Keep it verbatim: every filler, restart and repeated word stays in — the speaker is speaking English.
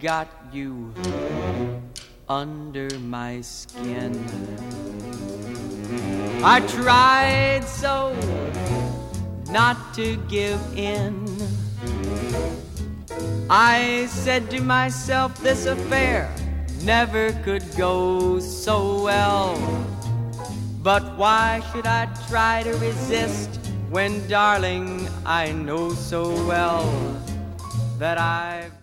got you under my skin. I tried so not to give in. I said to myself, this affair never could go so well. But why should I try to resist when, darling, I know so well that I've